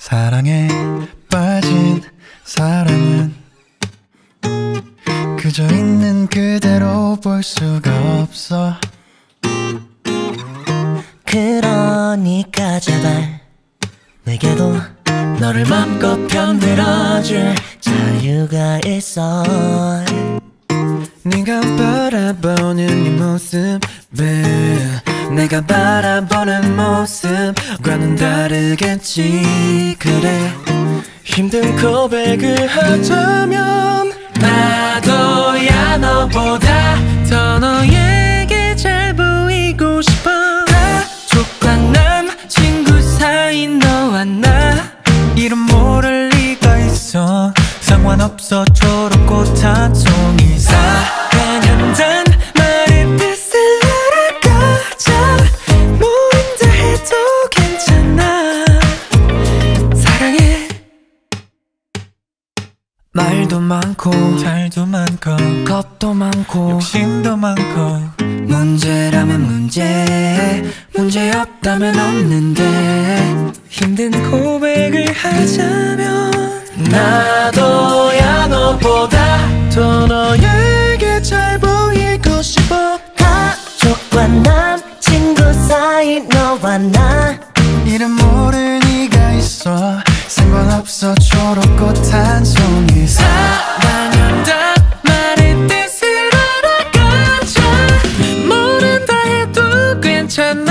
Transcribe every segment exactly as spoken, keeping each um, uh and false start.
사랑에 빠진 사람은 그저 있는 그대로 볼 수가 없어. 그러니까 제발 내게도 너를 맘껏 편들어줄 자유가 있어. 네가 바라보는 네 모습은 내가 바라보는 모습과는 다르겠지. 그래, 힘든 고백을 하자면 나도야 너보다 더 너에게 잘 보이고 싶어. 가족과 남친구 사이 너와 나 이름 모를 리가 있어. 상관없어 초록꽃 한 송이 사랑한단 말의 뜻을 알아가자. 모른다 해도 괜찮아. 사랑해. 말도 많고 잘도 많고 겁도 많고 욕심도 많고 문제라면 문제, 문제 없다면 없는데 힘든 고백을 하자면 나도야 너보다 더 너에게 잘 보이고 싶어. 가족과 남친구 사이 너와 나 이름 모를 네가 있어. 상관없어 초록꽃 한 송이 사랑한다 말의 뜻을 알아가자. 모른다 해도 괜찮아.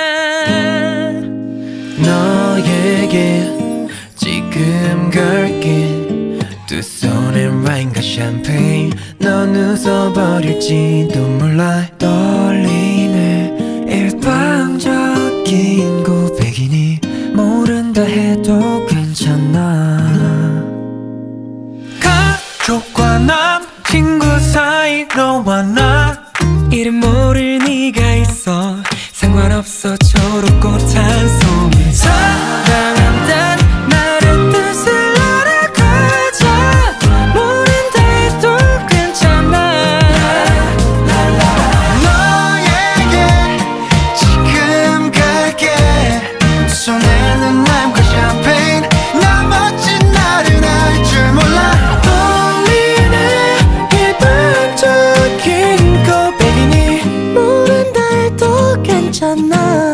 너에게 지금 걸긴 두 손에 와인과 샴페인. 넌 웃어버릴지도 몰라. 떨리는 일방적인 고백이니 모른다 해도 괜찮아. 가족과 남친구 사이 너와 나 이름 모를 네가 있어. 상관없어 초록꽃 한 송이 사랑한단 말의 뜻을 알아가자. 모른다 해도 괜찮아. 너에게 지금 갈게. 두 손에는 와인과 샴페인. 나 멋진 나를 알 줄 몰라. 떨리네 일반적인 고백이니 모른다 해도 괜찮아.